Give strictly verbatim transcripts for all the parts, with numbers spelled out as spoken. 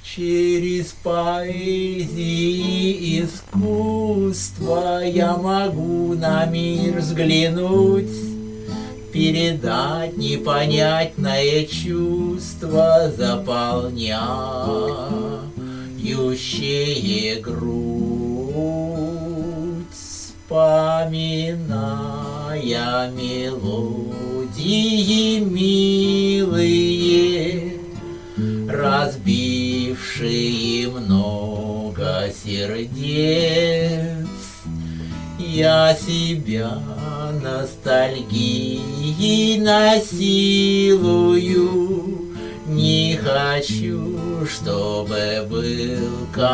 Через поэзии искусства я могу на мир взглянуть, передать непонятное чувство, заполняющее грудь, вспоминая мелодии милые, разбившие много сердец. Я себя ностальгией насилую, не хочу, чтобы был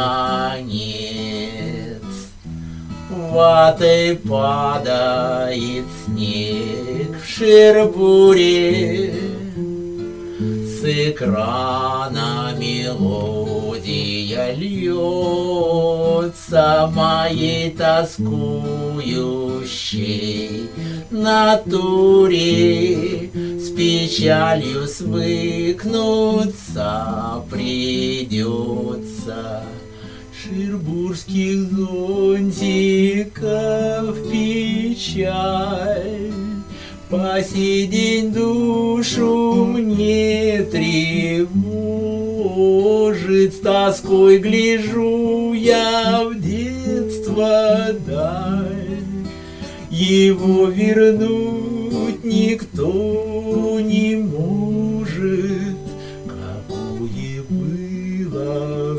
конец. Ватой падает снег в Шербуре, с экрана мелодия льется моей тоскующей натуре. С печалью свыкнуться придется. Шербурских зонтиков печаль по сей день душу мне тревожит. С тоской гляжу я в детство даль, его вернуть никто не может. Какое было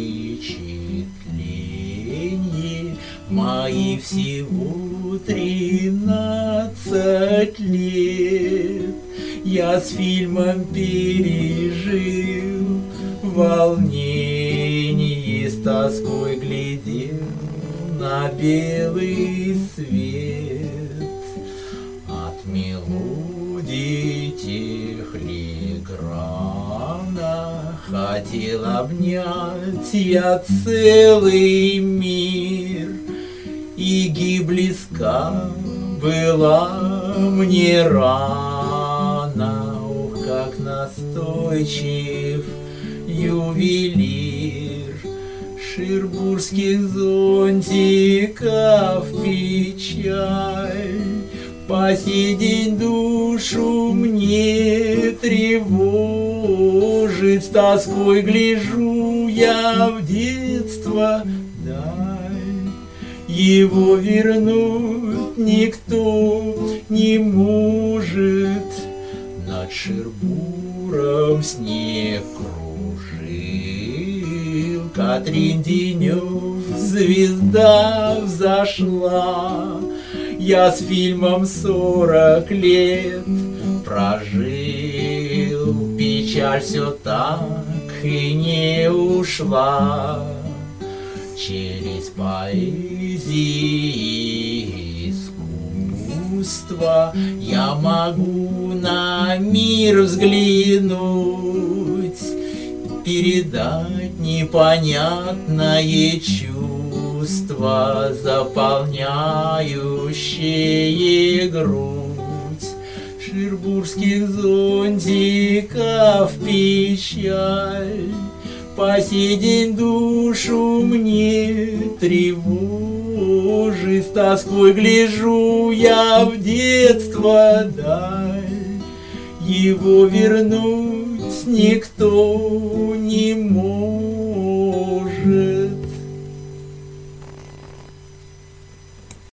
впечатление, мои всего тринадцать лет. Я с фильмом пережил волнение, с тоской глядел на белый свет. От мелодии техлеграмма хотел обнять я целый мир, и близка была мне рана. Ух, как настойчив ювелир шербурских зонтиков печаль по сей день душу мне тревожит. С тоской гляжу я в детство даль, его вернуть никто не может. Над Шербуром снег кружил, Катрин Денев звезда взошла. Я с фильмом сорок лет прожил, печаль все так и не ушла. Через поэзии искусства я могу на мир взглянуть, передать непонятное чувство, заполняющее грудь. Шербурских зонтиков печаль по сей день душу мне тревожит. С тоской гляжу я в детство даль, его вернуть никто не может.